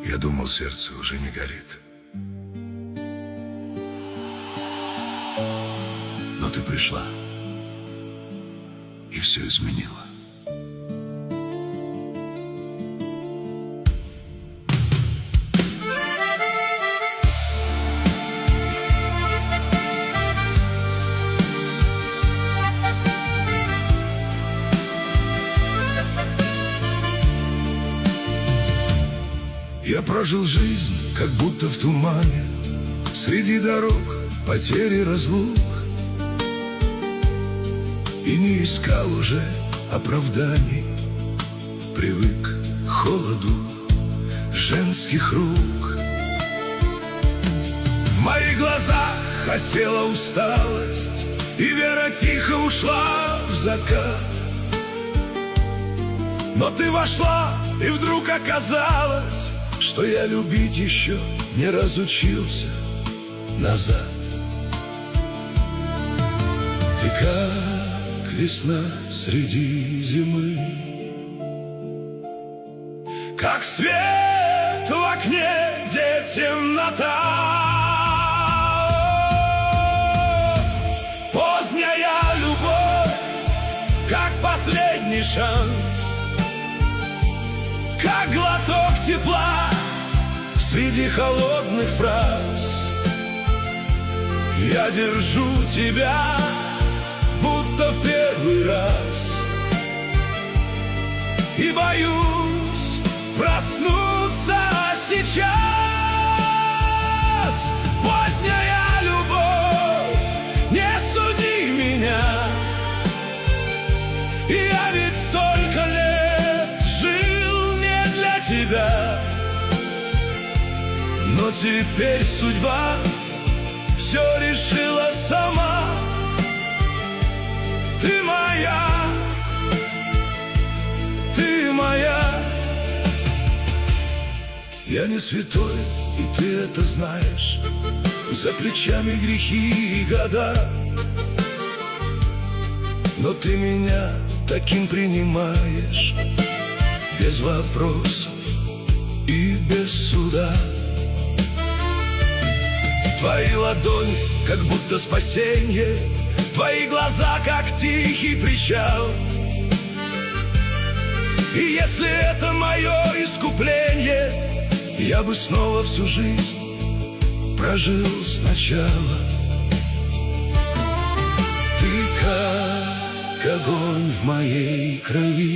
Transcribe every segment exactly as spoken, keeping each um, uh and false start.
Я думал, сердце уже не горит. Но ты пришла и все изменила. Я прожил жизнь, как будто в тумане, среди дорог, потерь и разлук, и не искал уже оправданий. Привык к холоду женских рук. В моих глазах осела усталость, и вера тихо ушла в закат. Но ты вошла, и вдруг оказалось, что я любить еще не разучился назад. Ты как весна среди зимы, как свет в окне, где темнота. Поздняя любовь, как последний шанс, как глоток тепла среди холодных фраз. Я держу тебя, будто в первый раз, и боюсь проснуться сейчас. Поздняя любовь, не суди меня, я ведь столько лет жил не для тебя. Но теперь судьба все решила сама. Ты моя, ты моя. Я не святой, и ты это знаешь. За плечами грехи и года, но ты меня таким принимаешь, без вопросов и без суда. Твои ладони, как будто спасенье, твои глаза, как тихий причал. И если это мое искупление, я бы снова всю жизнь прожил сначала. Ты как огонь в моей крови,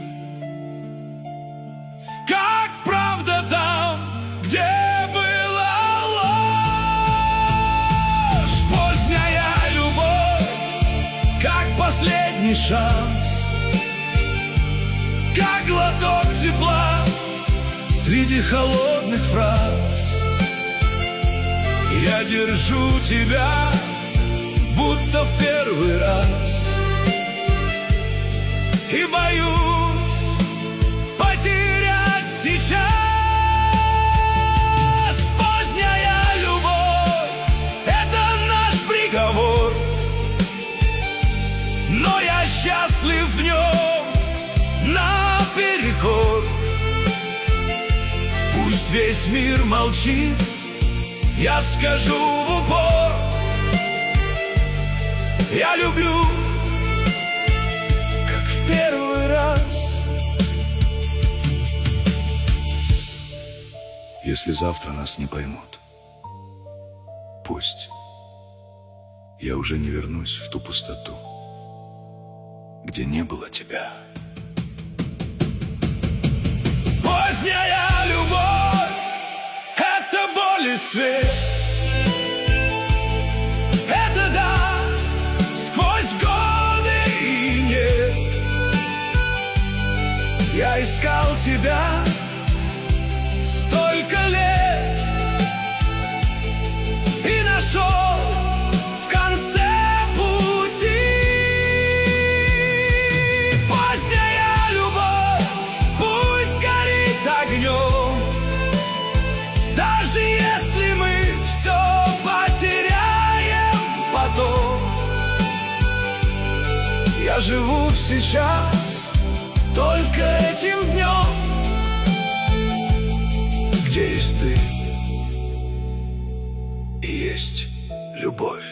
как правда там, где последний шанс, как глоток тепла среди холодных фраз. Я держу тебя, будто в первый раз, и боюсь потерять сейчас. Поздняя любовь — это наш приговор, но я счастлив в нем наперекор. Пусть весь мир молчит, я скажу в упор: я люблю, как в первый раз. Если завтра нас не поймут, пусть. Я уже не вернусь в ту пустоту, где не было тебя. Поздняя любовь — это боль и свет, это да, сквозь годы и нет. Я искал тебя столько лет и нашел в конце пути. Поздняя любовь пусть горит огнем, даже если мы все потеряем потом. Я живу сейчас только этим днем, где есть ты и есть любовь.